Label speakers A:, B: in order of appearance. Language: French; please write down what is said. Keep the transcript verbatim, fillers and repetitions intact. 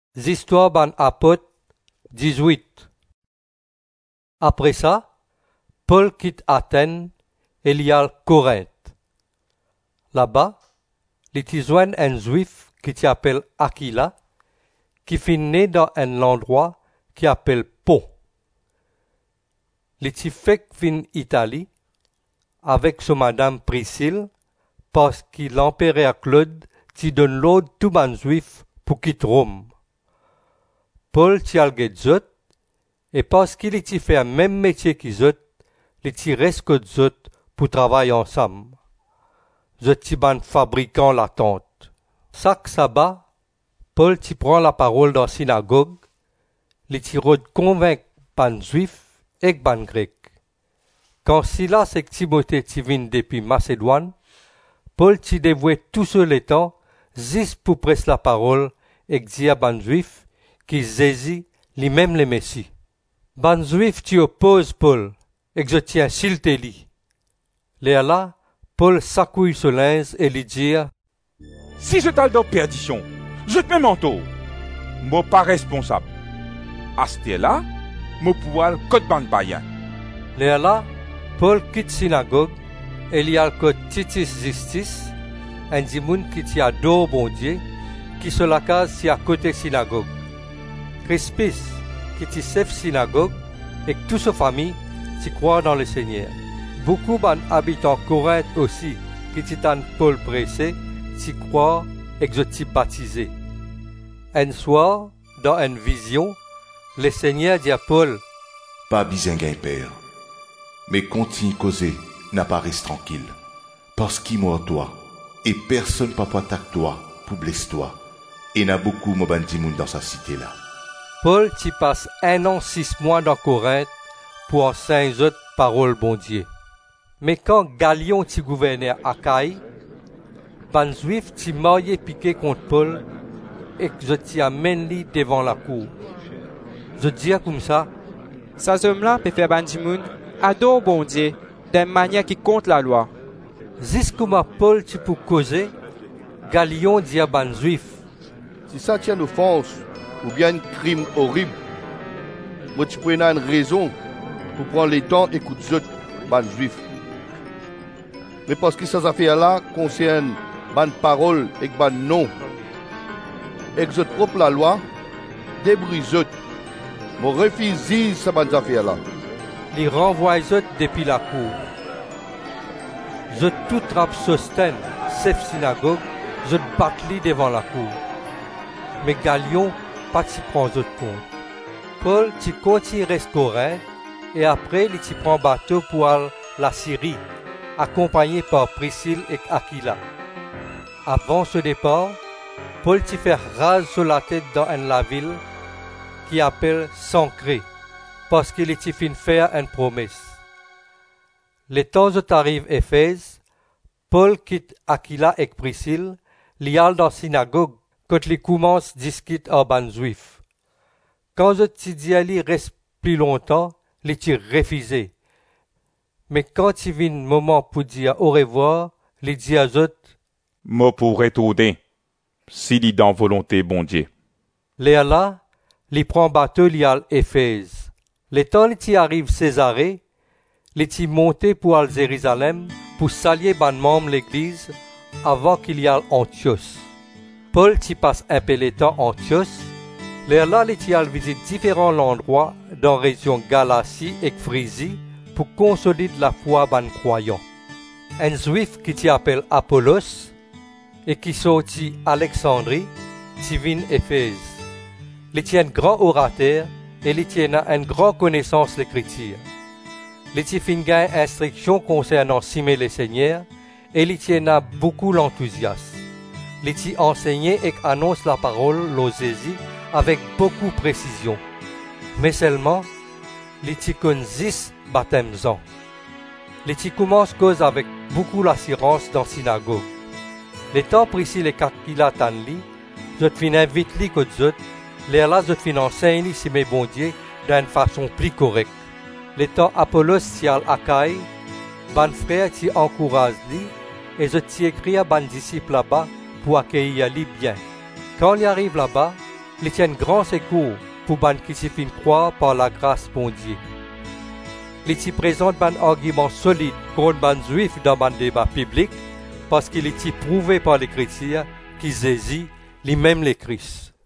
A: Histoires ban apôtres dix-huit. Après ça, Paul quitte Athènes et il y a Corinthe. Là-bas, il y joint un juif qui s'appelle Aquila, qui fit né dans un endroit qui s'appelle Pau. Il y fait fin Italie avec sa madame Priscille parce que l'empereur Claude t'y donne l'ordre tout ban juif pour quitter Rome. Paul t'y algue zot, et parce qu'il y fait un même métier qu'ils autres, il t'y reste que zot pour travailler ensemble. Zot t'y ban fabricant la tente. Chaque sabbat, Paul t'y prend la parole dans la synagogue, il t'y rôde convaincre ban juif et ban grec. Quand Silas et Timothée t'y viennent depuis Macédoine, Paul t'y dévouait tout seul les temps, juste pour presse la parole et dire ban juif qui saisit lui-même les messies. Ban juif t'y oppose Paul, et que je tiens s'il te lit. Léa là, Paul s'accouille ce linge et lui dit:
B: Si je t'aille dans perdition, je te mets manteau. Moi pas responsable. À ce là, moi pouvoir code ban païen.
A: Léa là, Paul quitte synagogue et il y a le code Titus Justis, un dimoun qui t'y adore bon Dieu, qui se la case si à côté synagogue. Crispus, qui t'y chef synagogue, et que toute sa famille s'y croit dans le Seigneur. Beaucoup d'habitants Corinthe aussi, qui t'y tan Paul pressé, s'y croient et que je t'y baptisé. Un soir, dans une vision, le Seigneur dit à Paul:
C: Pas besoin d'un père, mais continue causer, n'a pas reste tranquille, parce qu'il mord toi, et personne pas attaque toi pour blesser toi, et n'a beaucoup de bandits dans sa cité là.
A: Paul t'y passe un an six mois dans Corinthe pour enseigner autres paroles bon Dieu. Mais quand Galion t'y gouvernait à Achaïe, ban juif t'y marié piqué contre Paul et que je t'y amène lui devant la cour. Je dis comme ça:
D: Ça homme-là peut faire bandimoun adore bon Dieu d'une manière qui compte la loi.
A: Jusqu'à Paul t'y pour causer, Galion dit à ban juif:
E: Si ça tient une offense ou bien un crime horrible, moi tu prends une raison pour prendre le temps et écouter les ban juifs. Mais parce que ces affaires-là concernent ban parole et ban nom, et que votre propre la loi, débrise eux. Moi refuse ces ban affaires-là.
A: Il renvoie eux depuis la cour. Je tout trappe sosten, chef synagogue, je batte devant la cour. Mais Galion pas t'y prend eux compte. Paul t'y continue reste Corinthe et après il t'y prend bateau pour aller la Syrie, accompagné par Priscille et Aquila. Avant ce départ, Paul t'y fait rase sur la tête dans une la ville qui appelle Sancré, parce qu'il t'y fin faire une promesse. Les temps où arrive Éphèse, Paul quitte Aquila et Priscille, li al dans la synagogue quand il commence à discuter en ban juif. Quand je t'y dis ali reste plus longtemps, il t'y refusé. Mais quand il vient le moment pour dire au revoir, il dit à eux:
B: Moi pourrais t'aider, s'il est dans volonté bon Dieu.
A: Léa là, il prend bateau li al Éphèse. Le temps il t'y arrive Césarée, il t'y monté pour al Jérusalem pour saluer ban membre l'église avant qu'il y aille Antioche. Paul t'y passe un peu le temps Antioche. Léa là, il t'y al visite différents endroits dans la région Galatie et Phrygie pour consolider la foi ban croyants. Un juif qui t'y appelle Apollos et qui sortit Alexandrie, t'y vient Éphèse. Il tient un grand orateur et il tient une grande connaissance de l'écriture. Il tient une gagne instruction concernant s'aimer le Seigneur et il tient beaucoup l'enthousiasme. Il tient enseigné et annonce la parole l'Osésie avec beaucoup de précision. Mais seulement, il tient connaît dix baptêmes ans. Il tient commence cause avec beaucoup d'assurance dans la synagogue. Les temps Priscille et Aquila tanli, je te fin invite li que zot, les là je te fin enseigne si mes bon Dieu d'une façon plus correcte. Les temps Apollos si al Achaïe, ban frère t'y encourage li, et je t'y écris à ban disciple là-bas pour accueillir li bien. Quand il arrive là-bas, Il tient grand secours pour ban qui s'y fin croire par la grâce bon Dieu. Il t'y présente ban argument solide contre ban juif dans ban débat public parce qu'il est prouvé par les chrétiens qu'ils Jésus, lui-même les Christ.